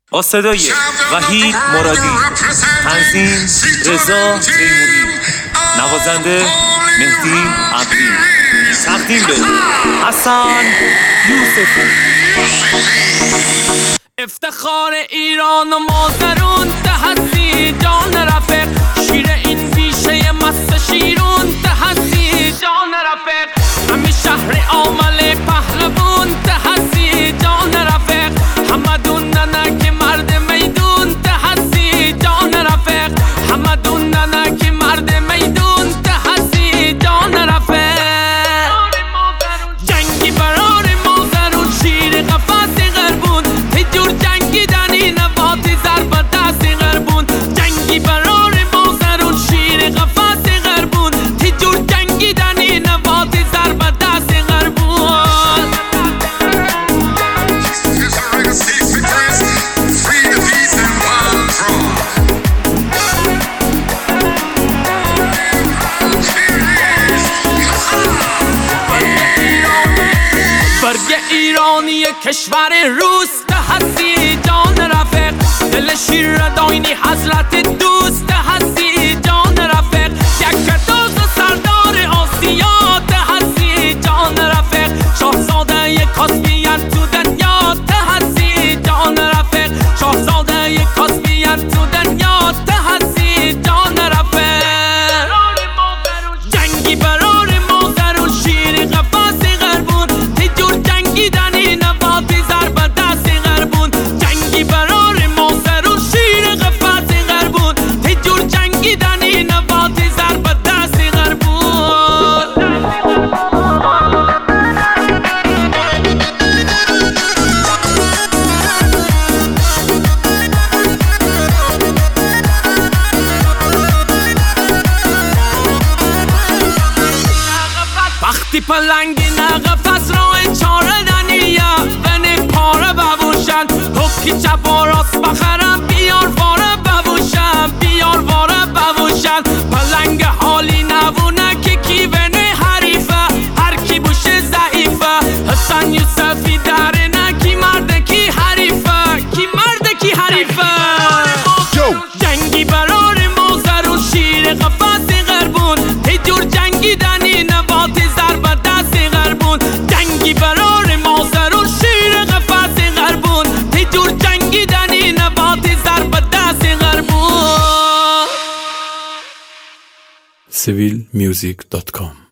با صدای وحید مرادی، تنظیم رضا تیموری، نوازنده مهدی عبدی، تقدیم به حسن یوسفی. افتخار ایران و مازرون تحسی جان رفیق، شیر این بیشه مست شیرون تحسی جان رفیق، همین شهر عامل پهلوون تحسی جان رفیق، همدون ننک مرد میدون تحسی جان رفیق، همدون ننک مرد میدون تحسی جان رفیق. جنگی برار مازرون شیر قفس غربون، تجور جنگی دنی نباتی ضرب دست غربون. جنگی برار مازرون شیر قفس غربون، تجور جنگی دنی نباتی ضرب دست غربون. برگ ایرانی کشور روس هستی جان رفیق، دل شیر داینی حضرت دوست هستی جان رفیق، یک کتاز سردار آسیا هستی جان رفیق، شاهزاده کاسپین تو دنیا هستی جان رفیق، شاهزاده کاسپین تو دنیا هستی جان رفیق. جنگی برار مازرون شیر قفس غربون، تجور جنگی دنی نباتی ضرب دست غربون. جنگی برار مازرون شیر قفس غربون، تجور جنگی دنی نباتی ضرب دست غربون. وقتی پلنگی نقفس رو چاره دنیا بنی پاره ببوشن، حکی چپ و راست بخرم بیار واره ببوشن، بیار واره ببوشن. پلنگ حالی نبونه که کی بنی حریفه، هر کی بوشه ضعیفه. حسن یوسفی داره کی مرده کی حریفه، کی مرده کی حریفه. جنگی برار مازرون شیر قفس غربون، تجور جنگی دنی نباتی ضرب دست غربون. جنگی برار مازرون شیر قفس غربون، تجور جنگی دنی نباتی ضرب دست غربون. civilmusic.com